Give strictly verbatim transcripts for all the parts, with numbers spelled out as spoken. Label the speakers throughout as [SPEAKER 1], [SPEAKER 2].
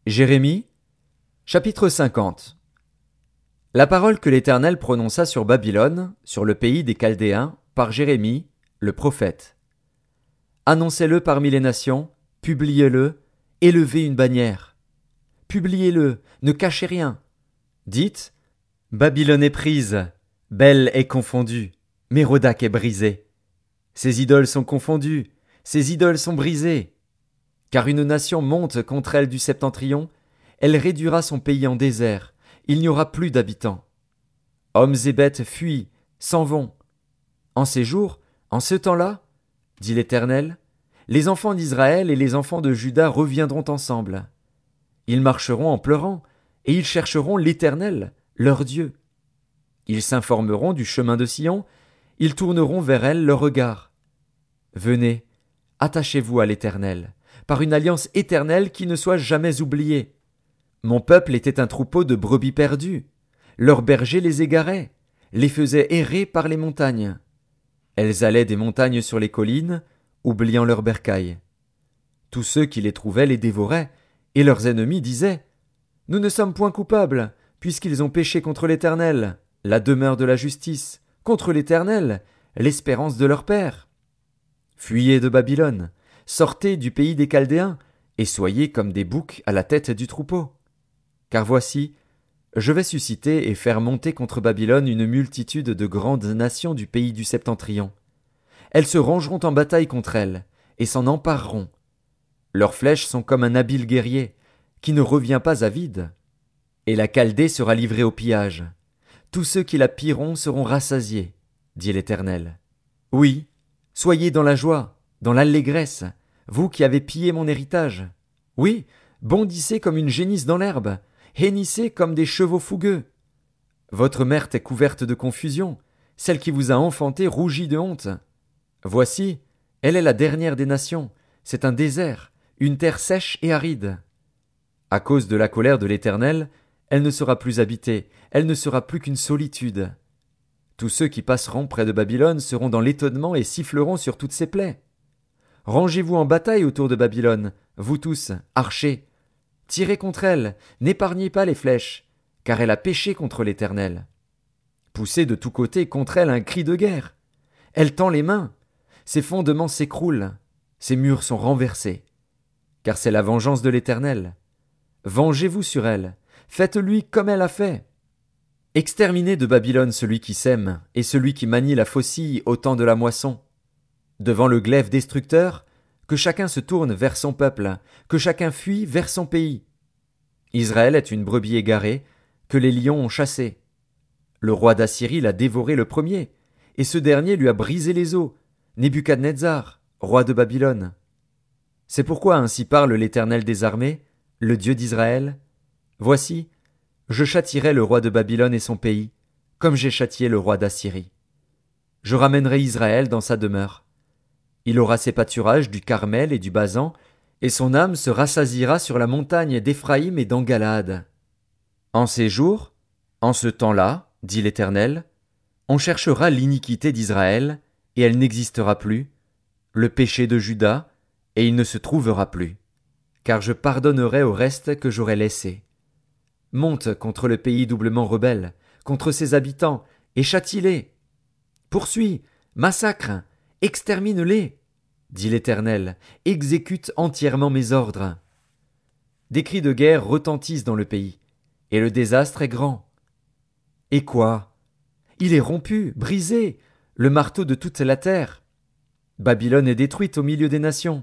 [SPEAKER 1] Jérémie, chapitre cinquante. La parole que l'Éternel prononça sur Babylone, sur le pays des Chaldéens, par Jérémie, le prophète. Annoncez-le parmi les nations, publiez-le, élevez une bannière. Publiez-le, ne cachez rien. Dites, Babylone est prise, Bel est confondue, Mérodach est brisé. Ses idoles sont confondues, ses idoles sont brisées. Car une nation monte contre elle du septentrion, elle réduira son pays en désert, il n'y aura plus d'habitants. Hommes et bêtes fuient, s'en vont. En ces jours, en ce temps-là, dit l'Éternel, les enfants d'Israël et les enfants de Juda reviendront ensemble. Ils marcheront en pleurant, et ils chercheront l'Éternel, leur Dieu. Ils s'informeront du chemin de Sion, ils tourneront vers elle leur regard. Venez, attachez-vous à l'Éternel, par une alliance éternelle qui ne soit jamais oubliée. Mon peuple était un troupeau de brebis perdues. Leurs bergers les égaraient, les faisaient errer par les montagnes. Elles allaient des montagnes sur les collines, oubliant leurs bercailles. Tous ceux qui les trouvaient les dévoraient, et leurs ennemis disaient « Nous ne sommes point coupables, puisqu'ils ont péché contre l'Éternel, la demeure de la justice, contre l'Éternel, l'espérance de leur père. » Fuyez de Babylone, sortez du pays des Chaldéens, et soyez comme des boucs à la tête du troupeau. Car voici, je vais susciter et faire monter contre Babylone une multitude de grandes nations du pays du septentrion. Elles se rangeront en bataille contre elle, et s'en empareront. Leurs flèches sont comme un habile guerrier, qui ne revient pas à vide. Et la Chaldée sera livrée au pillage. Tous ceux qui la pilleront seront rassasiés, dit l'Éternel. Oui, soyez dans la joie, dans l'allégresse, vous qui avez pillé mon héritage. Oui, bondissez comme une génisse dans l'herbe, hennissez comme des chevaux fougueux. Votre mère est couverte de confusion, celle qui vous a enfanté rougit de honte. Voici, elle est la dernière des nations, c'est un désert, une terre sèche et aride. À cause de la colère de l'Éternel, elle ne sera plus habitée, elle ne sera plus qu'une solitude. Tous ceux qui passeront près de Babylone seront dans l'étonnement et siffleront sur toutes ses plaies. Rangez-vous en bataille autour de Babylone, vous tous, archers. Tirez contre elle, n'épargnez pas les flèches, car elle a péché contre l'Éternel. Poussez de tous côtés contre elle un cri de guerre. Elle tend les mains, ses fondements s'écroulent, ses murs sont renversés. Car c'est la vengeance de l'Éternel. Vengez-vous sur elle, faites-lui comme elle a fait. Exterminez de Babylone celui qui sème, et celui qui manie la faucille au temps de la moisson. Devant le glaive destructeur, que chacun se tourne vers son peuple, que chacun fuit vers son pays. Israël est une brebis égarée, que les lions ont chassée. Le roi d'Assyrie l'a dévoré le premier, et ce dernier lui a brisé les os, Nebuchadnezzar, roi de Babylone. C'est pourquoi ainsi parle l'Éternel des armées, le Dieu d'Israël. Voici, je châtierai le roi de Babylone et son pays, comme j'ai châtié le roi d'Assyrie. Je ramènerai Israël dans sa demeure. Il aura ses pâturages du Carmel et du Basan, et son âme se rassasiera sur la montagne d'Éphraïm et d'Engalade. En ces jours, en ce temps-là, dit l'Éternel, on cherchera l'iniquité d'Israël, et elle n'existera plus, le péché de Juda, et il ne se trouvera plus, car je pardonnerai au reste que j'aurai laissé. Monte contre le pays doublement rebelle, contre ses habitants, et châtie-les. Poursuis, massacre, extermine-les, dit l'Éternel, exécute entièrement mes ordres. Des cris de guerre retentissent dans le pays, et le désastre est grand. Et quoi? Il est rompu, brisé, le marteau de toute la terre. Babylone est détruite au milieu des nations.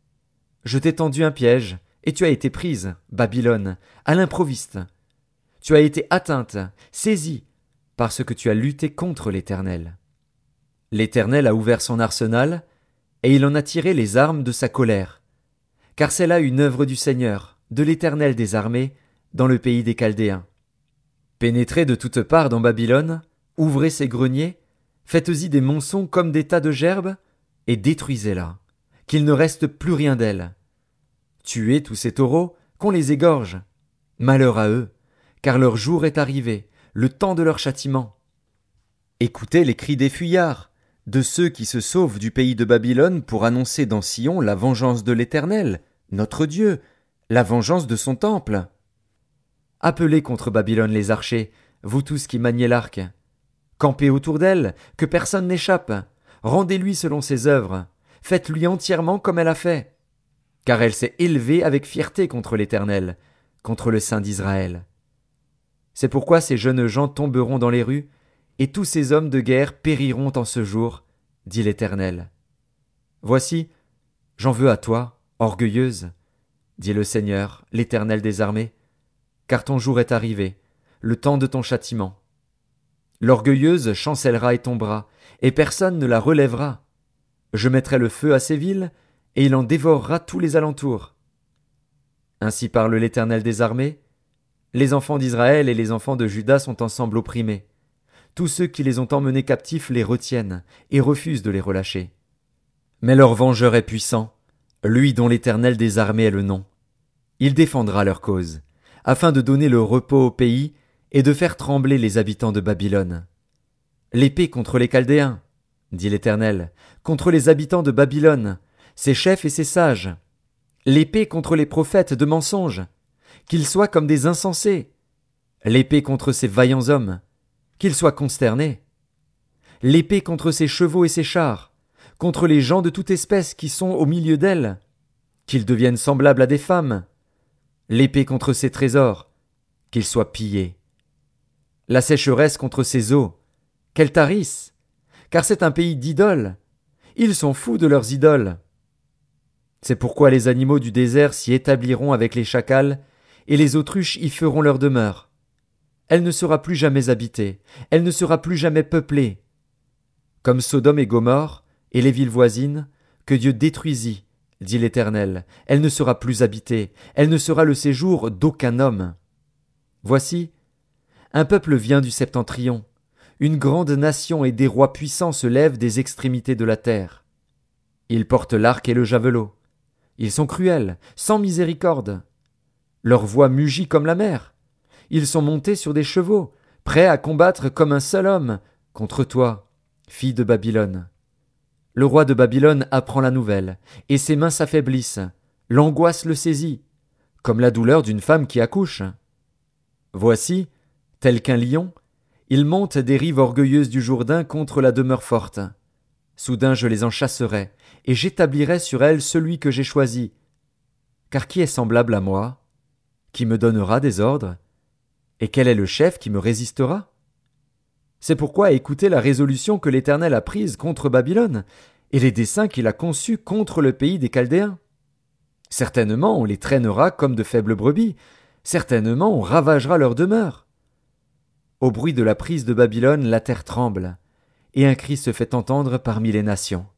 [SPEAKER 1] Je t'ai tendu un piège, et tu as été prise, Babylone, à l'improviste. Tu as été atteinte, saisie, parce que tu as lutté contre l'Éternel. L'Éternel a ouvert son arsenal, et il en a tiré les armes de sa colère. Car c'est là une œuvre du Seigneur, de l'Éternel des armées, dans le pays des Chaldéens. Pénétrez de toutes parts dans Babylone, ouvrez ses greniers, faites-y des monceaux comme des tas de gerbes, et détruisez-la, qu'il ne reste plus rien d'elle. Tuez tous ces taureaux, qu'on les égorge. Malheur à eux, car leur jour est arrivé, le temps de leur châtiment. Écoutez les cris des fuyards, de ceux qui se sauvent du pays de Babylone pour annoncer dans Sion la vengeance de l'Éternel, notre Dieu, la vengeance de son temple. Appelez contre Babylone les archers, vous tous qui maniez l'arc. Campez autour d'elle, que personne n'échappe. Rendez-lui selon ses œuvres. Faites-lui entièrement comme elle a fait. Car elle s'est élevée avec fierté contre l'Éternel, contre le Saint d'Israël. C'est pourquoi ces jeunes gens tomberont dans les rues, et tous ces hommes de guerre périront en ce jour, dit l'Éternel. Voici, j'en veux à toi, orgueilleuse, dit le Seigneur, l'Éternel des armées, car ton jour est arrivé, le temps de ton châtiment. L'orgueilleuse chancellera et tombera, et personne ne la relèvera. Je mettrai le feu à ces villes, et il en dévorera tous les alentours. Ainsi parle l'Éternel des armées. Les enfants d'Israël et les enfants de Juda sont ensemble opprimés. Tous ceux qui les ont emmenés captifs les retiennent, et refusent de les relâcher. Mais leur vengeur est puissant, lui dont l'Éternel des armées est le nom. Il défendra leur cause, afin de donner le repos au pays, et de faire trembler les habitants de Babylone. L'épée contre les Chaldéens, dit l'Éternel, contre les habitants de Babylone, ses chefs et ses sages. L'épée contre les prophètes de mensonges, qu'ils soient comme des insensés. L'épée contre ces vaillants hommes, qu'ils soient consternés. L'épée contre ses chevaux et ses chars, contre les gens de toute espèce qui sont au milieu d'elle, qu'ils deviennent semblables à des femmes. L'épée contre ses trésors, qu'ils soient pillés. La sécheresse contre ses eaux, qu'elle tarisse, car c'est un pays d'idoles. Ils sont fous de leurs idoles. C'est pourquoi les animaux du désert s'y établiront avec les chacals, et les autruches y feront leur demeure. Elle ne sera plus jamais habitée, elle ne sera plus jamais peuplée. Comme Sodome et Gomorrhe, et les villes voisines, que Dieu détruisit, dit l'Éternel, elle ne sera plus habitée, elle ne sera le séjour d'aucun homme. Voici, un peuple vient du septentrion, une grande nation et des rois puissants se lèvent des extrémités de la terre. Ils portent l'arc et le javelot. Ils sont cruels, sans miséricorde. Leur voix mugit comme la mer. Ils sont montés sur des chevaux, prêts à combattre comme un seul homme contre toi, fille de Babylone. Le roi de Babylone apprend la nouvelle, et ses mains s'affaiblissent. L'angoisse le saisit, comme la douleur d'une femme qui accouche. Voici, tel qu'un lion, il monte des rives orgueilleuses du Jourdain contre la demeure forte. Soudain je les en chasserai, et j'établirai sur elles celui que j'ai choisi. Car qui est semblable à moi? Qui me donnera des ordres? Et quel est le chef qui me résistera? C'est pourquoi écoutez la résolution que l'Éternel a prise contre Babylone, et les desseins qu'il a conçus contre le pays des Chaldéens. Certainement on les traînera comme de faibles brebis, certainement on ravagera leur demeure. Au bruit de la prise de Babylone, la terre tremble, et un cri se fait entendre parmi les nations.